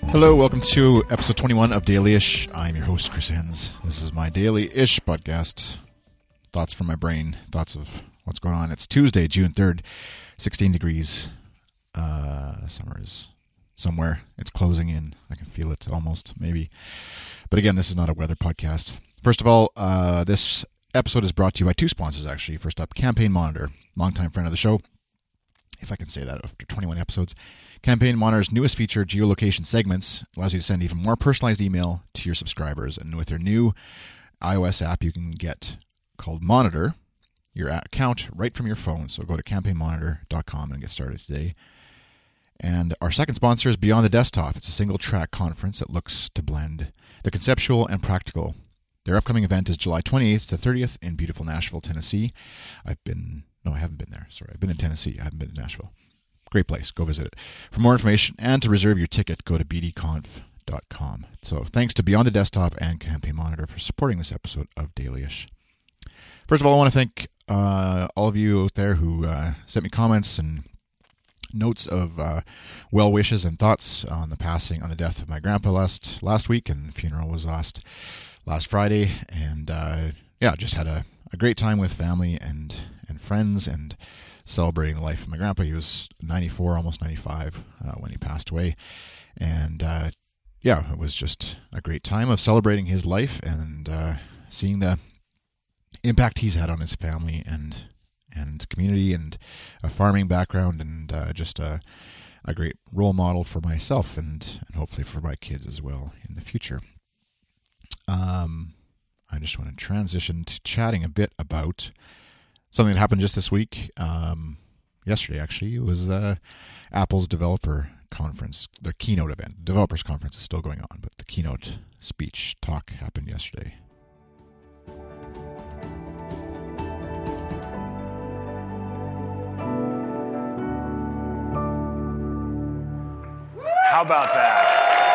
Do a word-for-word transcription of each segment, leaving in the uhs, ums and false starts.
Hello, welcome to episode twenty-one of Daily-ish. I'm your host, Chris Hens. This is my Daily-ish podcast. Thoughts from my brain, thoughts of what's going on. It's Tuesday, June third, sixteen degrees. Uh, summer is somewhere. It's closing in. I can feel it almost, maybe. But again, this is not a weather podcast. First of all, uh, this episode is brought to you by two sponsors, actually. First up, Campaign Monitor, longtime friend of the show, if I can say that after twenty-one episodes. Campaign Monitor's newest feature, Geolocation Segments, allows you to send even more personalized email to your subscribers. And with their new iOS app, you can get called Monitor your account right from your phone. So go to campaign monitor dot com and get started today. And our second sponsor is Beyond the Desktop. It's a single-track conference that looks to blend the conceptual and practical. Their upcoming event is July twenty-eighth to thirtieth in beautiful Nashville, Tennessee. I've been, no, I haven't been there. Sorry, I've been in Tennessee. I haven't been to Nashville. Great place. Go visit it. For more information and to reserve your ticket, go to b d conf dot com. So thanks to Beyond the Desktop and Campaign Monitor for supporting this episode of Daily-ish. First of all, I want to thank uh, all of you out there who uh, sent me comments and notes of uh, well wishes and thoughts on the passing, on the death of my grandpa last last week, and the funeral was last last Friday. And uh, yeah, just had a, a great time with family and and friends and celebrating the life of my grandpa. He was ninety-four, almost ninety-five uh, when he passed away. And uh, yeah, it was just a great time of celebrating his life and uh, seeing the impact he's had on his family and and community and a farming background, and uh, just a, a great role model for myself and, and hopefully for my kids as well in the future. Um, I just want to transition to chatting a bit about something that happened just this week, um, yesterday actually. It was uh, Apple's developer conference, the keynote event. The developers conference is still going on, but the keynote speech talk happened yesterday. How about that?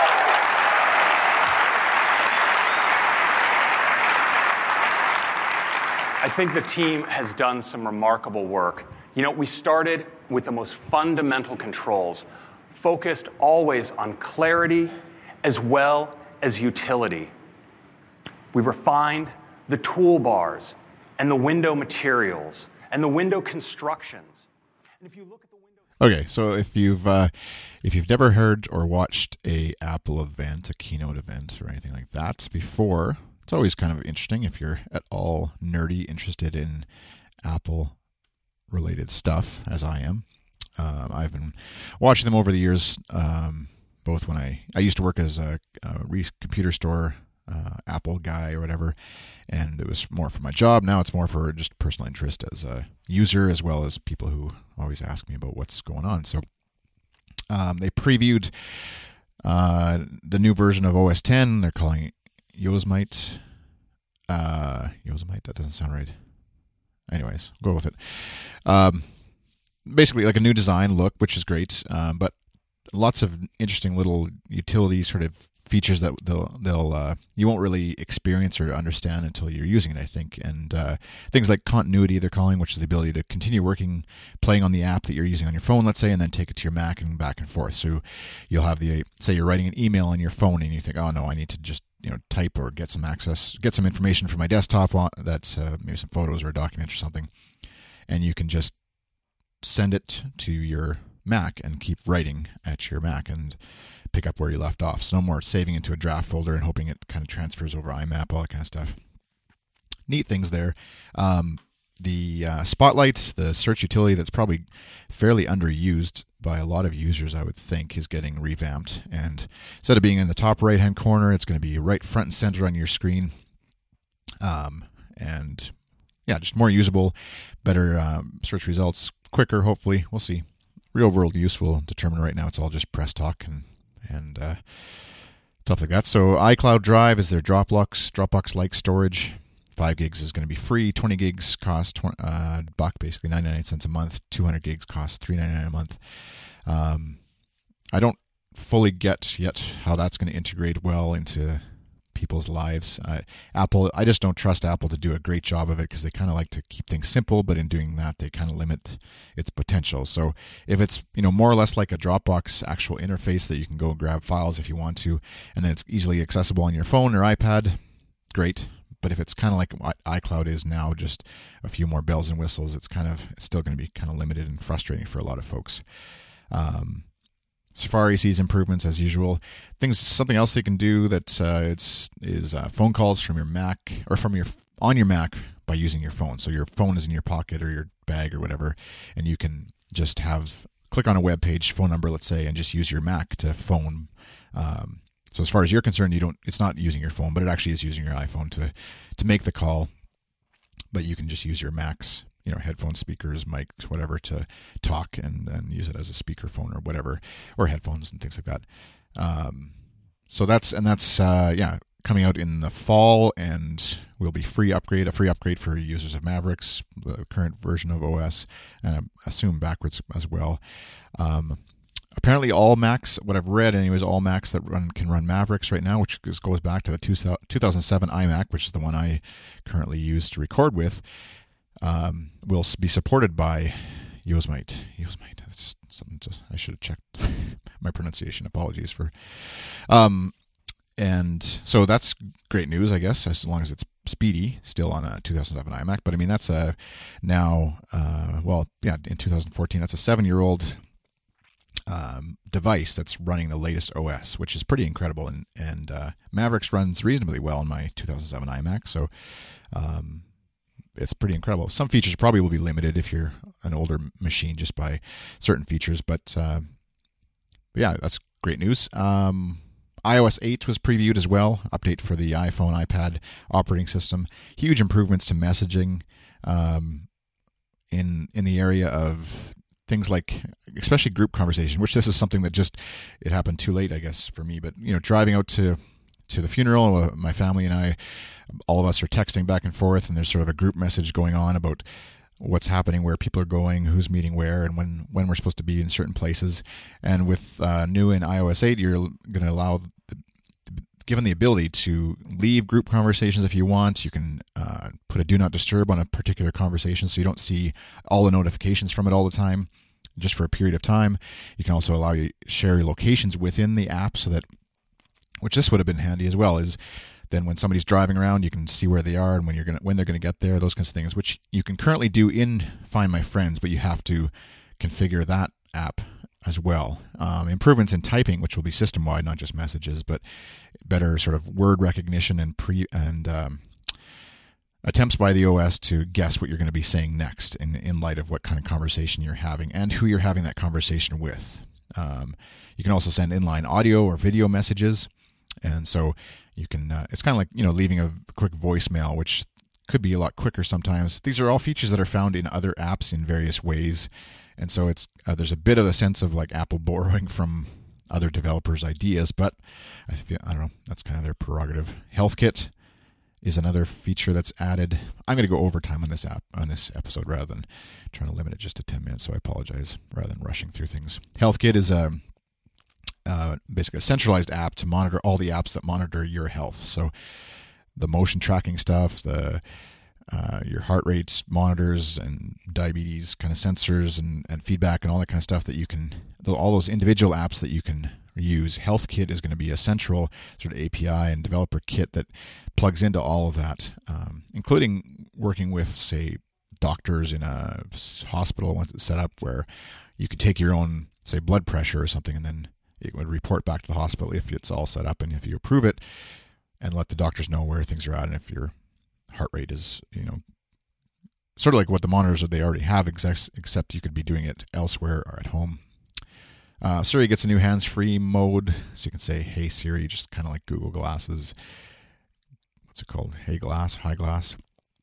I think the team has done some remarkable work. You know, we started with the most fundamental controls, focused always on clarity as well as utility. We refined the toolbars and the window materials and the window constructions. And if you look at the window... Okay, so if you've uh, if you've never heard or watched a Apple event, a keynote event or anything like that before, it's always kind of interesting if you're at all nerdy, interested in Apple-related stuff, as I am. Um, I've been watching them over the years, um, both when I, I used to work as a, a re- computer store uh, Apple guy or whatever, and it was more for my job. Now it's more for just personal interest as a user, as well as people who always ask me about what's going on. So um, they previewed uh, the new version of O S ten. They're calling it Yosemite. Uh, Yosemite, that doesn't sound right. Anyways, go with it. Um, basically, like a new design look, which is great, um, but lots of interesting little utility sort of features that they'll they'll uh, you won't really experience or understand until you're using it, I think. And uh, things like continuity, they're calling, which is the ability to continue working, playing on the app that you're using on your phone, let's say, and then take it to your Mac and back and forth. So you'll have the, say you're writing an email on your phone and you think, oh no, I need to just you know type or get some access, get some information from my desktop that's uh, maybe some photos or a document or something, and you can just send it to your Mac and keep writing at your Mac and pick up where you left off. So no more saving into a draft folder and hoping it kind of transfers over I MAP, all that kind of stuff. Neat things there. Um, the uh, Spotlight, the search utility that's probably fairly underused by a lot of users, I would think, is getting revamped. And instead of being in the top right-hand corner, it's going to be right front and center on your screen. Um, and yeah, just more usable, better um, search results, quicker, hopefully. We'll see. Real-world use will determine. Right now it's all just press talk and and uh, stuff like that. So iCloud Drive is their Dropbox, Dropbox-like storage. Five gigs is going to be free. Twenty gigs cost twenty, uh, buck, basically ninety-nine cents a month. Two hundred gigs cost three ninety-nine a month. Um, I don't fully get yet how that's going to integrate well into people's lives. Uh, Apple, I just don't trust Apple to do a great job of it because they kind of like to keep things simple, but in doing that, they kind of limit its potential. So if it's, you know, more or less like a Dropbox actual interface that you can go grab files if you want to, and then it's easily accessible on your phone or iPad, great. But if it's kind of like what iCloud is now, just a few more bells and whistles, it's kind of it's still going to be kind of limited and frustrating for a lot of folks. Um, Safari sees improvements as usual. Things, something else they can do that uh, it's is uh, phone calls from your Mac or from your on your Mac by using your phone. So your phone is in your pocket or your bag or whatever, and you can just have click on a web page, phone number, let's say, and just use your Mac to phone. Um, so as far as you're concerned, you don't. It's not using your phone, but it actually is using your iPhone to to make the call. But you can just use your Mac's, you know, headphones, speakers, mics, whatever, to talk and, and use it as a speakerphone or whatever, or headphones and things like that. Um, so that's, and that's, uh, yeah, coming out in the fall, and will be free upgrade, a free upgrade for users of Mavericks, the current version of O S, and I assume backwards as well. Um, apparently all Macs, what I've read anyways, all Macs that run can run Mavericks right now, which goes back to the two thousand seven iMac, which is the one I currently use to record with. Um, will be supported by Yosemite. Yosemite. That's just something. Just, I should have checked my pronunciation. Apologies for. Um, and so that's great news, I guess, as long as it's speedy. Still on a two thousand seven iMac, but I mean that's a now. Uh, well, yeah, in two thousand fourteen, that's a seven-year-old um, device that's running the latest O S, which is pretty incredible. And and uh, Mavericks runs reasonably well on my two thousand seven iMac. So. Um, It's pretty incredible. Some features probably will be limited if you're an older machine just by certain features, but, uh, but yeah, that's great news. Um, i O S eight was previewed as well, update for the iPhone, iPad operating system. Huge improvements to messaging um, in in the area of things like, especially group conversation, which this is something that just, it happened too late, I guess, for me. But, you know, driving out to to the funeral, uh, my family and I, all of us are texting back and forth, and there's sort of a group message going on about what's happening, where people are going, who's meeting where, and when, when we're supposed to be in certain places. And with uh, new in i O S eight, you're going to allow, the, given the ability to leave group conversations if you want. You can uh, put a do not disturb on a particular conversation so you don't see all the notifications from it all the time, just for a period of time. You can also allow you to share your locations within the app so that, which this would have been handy as well, is then when somebody's driving around, you can see where they are and when you're gonna when they're gonna get there, those kinds of things, which you can currently do in Find My Friends, but you have to configure that app as well. Um, improvements in typing, which will be system-wide, not just messages, but better sort of word recognition and pre and um, attempts by the O S to guess what you're going to be saying next in in light of what kind of conversation you're having and who you're having that conversation with. Um, you can also send inline audio or video messages. And so you can, uh, it's kind of like, you know, leaving a quick voicemail, which could be a lot quicker sometimes. These are all features that are found in other apps in various ways. And so it's, uh, there's a bit of a sense of like Apple borrowing from other developers' ideas, but I feel, I don't know, that's kind of their prerogative. HealthKit is another feature that's added. I'm going to go overtime on this app, on this episode, rather than trying to limit it just to ten minutes. So I apologize, rather than rushing through things. HealthKit is a, Uh, basically a centralized app to monitor all the apps that monitor your health. So the motion tracking stuff, the uh, your heart rate monitors and diabetes kind of sensors and, and feedback and all that kind of stuff that you can, all those individual apps that you can use. HealthKit is going to be a central sort of A P I and developer kit that plugs into all of that, um, including working with, say, doctors in a hospital once it's set up, where you could take your own, say, blood pressure or something, and then it would report back to the hospital if it's all set up and if you approve it, and let the doctors know where things are at and if your heart rate is, you know, sort of like what the monitors that they already have, except you could be doing it elsewhere or at home. Uh, Siri gets a new hands-free mode, so you can say, "Hey Siri," just kind of like Google Glasses. What's it called? Hey Glass, Hi Glass.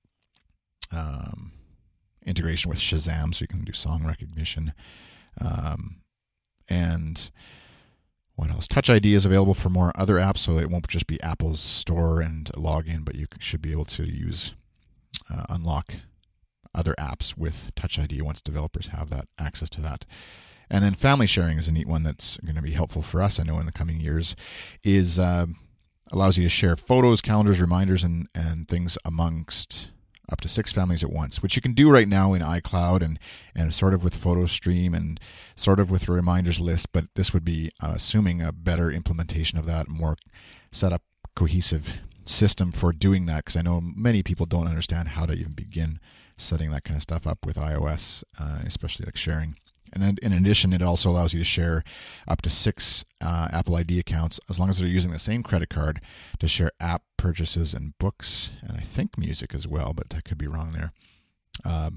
Um, integration with Shazam, so you can do song recognition. Um, and what else? Touch I D is available for more other apps, so it won't just be Apple's store and login, but you should be able to use uh, unlock other apps with Touch I D once developers have that access to that. And then family sharing is a neat one that's going to be helpful for us, I know, in the coming years. Is uh, allows you to share photos, calendars, reminders, and, and things amongst up to six families at once, which you can do right now in iCloud and, and sort of with PhotoStream and sort of with a reminders list, but this would be uh, assuming a better implementation of that, more set up, cohesive system for doing that, because I know many people don't understand how to even begin setting that kind of stuff up with iOS, uh, especially like sharing. And then in addition, it also allows you to share up to six uh, Apple I D accounts, as long as they're using the same credit card, to share app purchases and books, and I think music as well, but I could be wrong there. Um,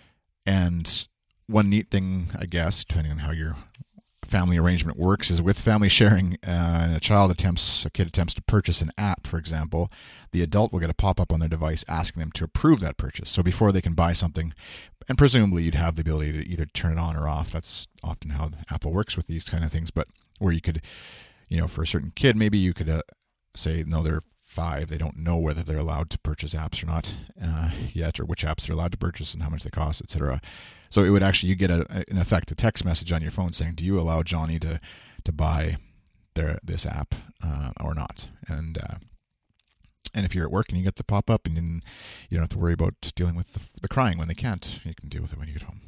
and one neat thing, I guess, depending on how your family arrangement works, is with family sharing, uh, a child attempts, a kid attempts to purchase an app, for example, the adult will get a pop-up on their device asking them to approve that purchase. So before they can buy something, and presumably you'd have the ability to either turn it on or off. That's often how Apple works with these kind of things. But where you could, you know, for a certain kid, maybe you could uh, say, no, they're five. They don't know whether they're allowed to purchase apps or not uh, yet, or which apps they're allowed to purchase and how much they cost, et cetera. So it would actually, you get, a, in effect, a text message on your phone saying, do you allow Johnny to, to buy their this app uh, or not? And uh, and if you're at work and you get the pop-up, and then you don't have to worry about dealing with the, the crying when they can't, you can deal with it when you get home.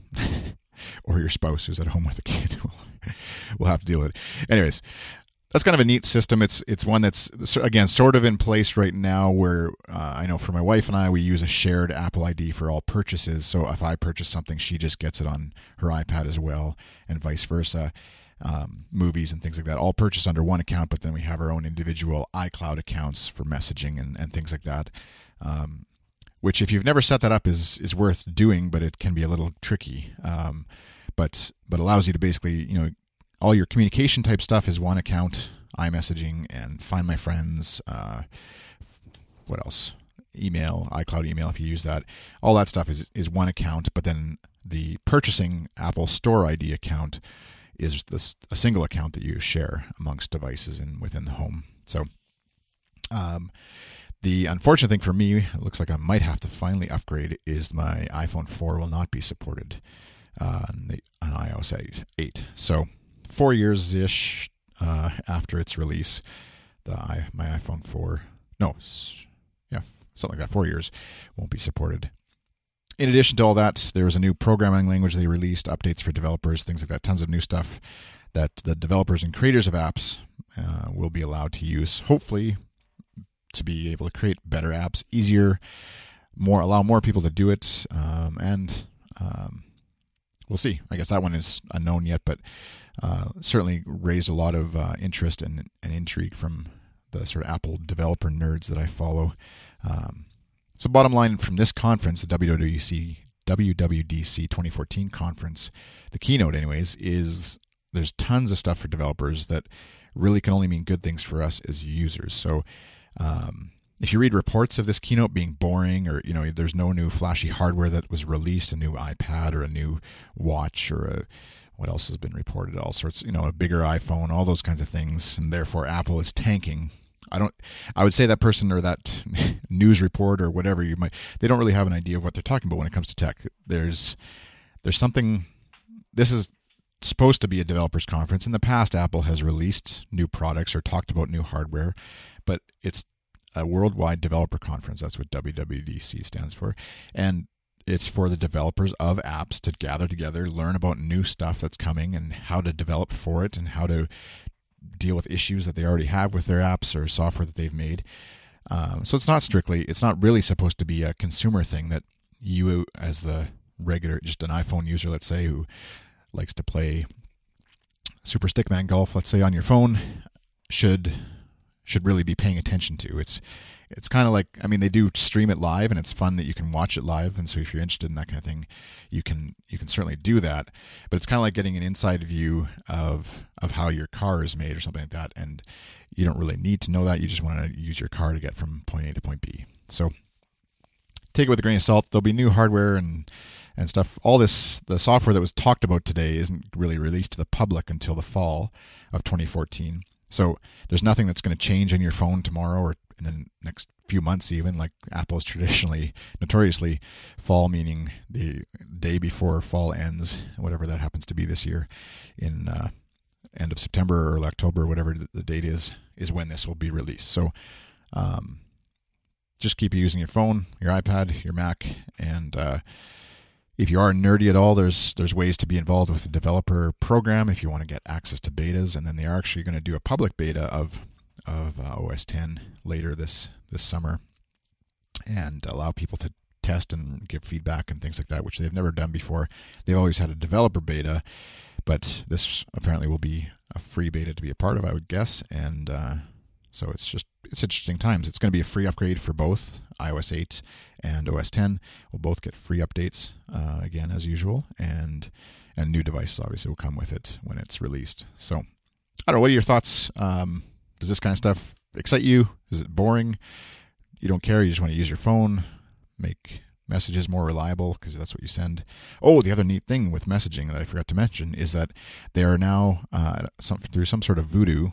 Or your spouse who's at home with a kid will, will have to deal with it. Anyways, that's kind of a neat system. It's it's one that's, again, sort of in place right now where uh, I know for my wife and I, we use a shared Apple I D for all purchases. So if I purchase something, she just gets it on her iPad as well, and vice versa. Um, movies and things like that, all purchased under one account, but then we have our own individual iCloud accounts for messaging and, and things like that. Um, which, if you've never set that up, is is worth doing, but it can be a little tricky. Um, but but allows you to basically, you know, all your communication type stuff is one account, iMessaging and Find My Friends. Uh, what else? Email, iCloud email, if you use that. All that stuff is is one account, but then the purchasing Apple Store I D account is this, a single account that you share amongst devices and within the home. So um, the unfortunate thing for me, it looks like I might have to finally upgrade, is my iPhone four will not be supported uh, on, the, on iOS eight. So four years-ish uh, after its release, the I, my iPhone four, no, yeah, something like that, four years, won't be supported. In addition to all that, there was a new programming language they released, updates for developers, things like that, tons of new stuff that the developers and creators of apps uh, will be allowed to use, hopefully, to be able to create better apps, easier, more allow more people to do it, um, and um, we'll see. I guess that one is unknown yet, but uh, certainly raised a lot of uh, interest and, and intrigue from the sort of Apple developer nerds that I follow. Um, So bottom line from this conference, the W W D C, W W D C twenty fourteen conference, the keynote anyways, is there's tons of stuff for developers that really can only mean good things for us as users. So um, if you read reports of this keynote being boring, or, you know, there's no new flashy hardware that was released, a new iPad or a new watch or a, what else has been reported, all sorts, you know, a bigger iPhone, all those kinds of things, and therefore Apple is tanking. I don't. I would say that person or that news report or whatever you might, they don't really have an idea of what they're talking about when it comes to tech. There's, there's something. This is supposed to be a developers conference. In the past, Apple has released new products or talked about new hardware, but it's a worldwide developer conference. That's what W W D C stands for, and it's for the developers of apps to gather together, learn about new stuff that's coming and how to develop for it and how to deal with issues that they already have with their apps or software that they've made. Um, so it's not strictly, it's not really supposed to be a consumer thing that you, as the regular, just an iPhone user, let's say, who likes to play Super Stickman Golf, let's say, on your phone, should should really be paying attention to. It's it's kind of like, I mean, they do stream it live, and it's fun that you can watch it live. And so if you're interested in that kind of thing, you can you can certainly do that. But it's kind of like getting an inside view of of how your car is made or something like that. And you don't really need to know that. You just want to use your car to get from point A to point B. So take it with a grain of salt. There'll be new hardware and and stuff. All this, the software that was talked about today isn't really released to the public until the fall of twenty fourteen. So there's nothing that's going to change on your phone tomorrow or in the next few months even, like Apple's traditionally, notoriously, fall, meaning the day before fall ends, whatever that happens to be this year, in uh, end of September or early October, whatever the date is. is when this will be released. So um, just keep using your phone, your iPad, your Mac, and uh, if you are nerdy at all, there's there's ways to be involved with the developer program if you want to get access to betas, and then they are actually going to do a public beta of of uh, O S ten later this this summer, and allow people to test and give feedback and things like that, which they've never done before. They've always had a developer beta, but this apparently will be a free beta to be a part of, I would guess, and uh, so it's just it's interesting times. It's going to be a free upgrade for both i O S eight and O S ten. We'll both get free updates uh, again as usual, and and new devices obviously will come with it when it's released. So I don't know. What are your thoughts? Um, does this kind of stuff excite you? Is it boring? You don't care. You just want to use your phone, make messages more reliable because that's what you send. Oh, the other neat thing with messaging that I forgot to mention is that they are now uh, some, through some sort of voodoo,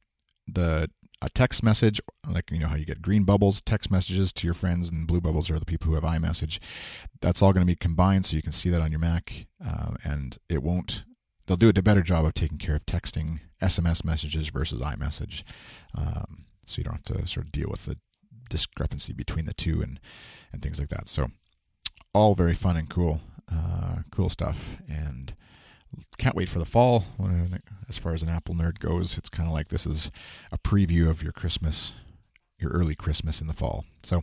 the a text message, like you know how you get green bubbles, text messages to your friends, and blue bubbles are the people who have iMessage. That's all going to be combined, so you can see that on your Mac, uh, and it won't. They'll do a better job of taking care of texting S M S messages versus iMessage, um, so you don't have to sort of deal with the discrepancy between the two and and things like that. So all very fun and cool, uh, cool stuff, and can't wait for the fall. As far as an Apple nerd goes, it's kind of like this is a preview of your Christmas, your early Christmas in the fall. So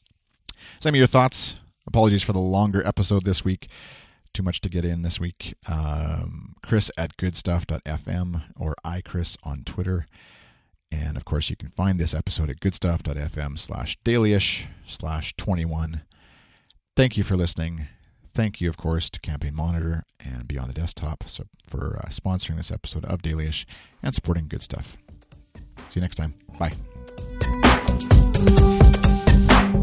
send me your thoughts. Apologies for the longer episode this week. Too much to get in this week. Um, Chris at goodstuff dot f m or iChris on Twitter. And of course, you can find this episode at goodstuff dot f m slash dailyish slash twenty-one. Thank you for listening. Thank you, of course, to Campaign Monitor and Beyond the Desktop for uh, sponsoring this episode of Dailyish and supporting Good Stuff. See you next time. Bye.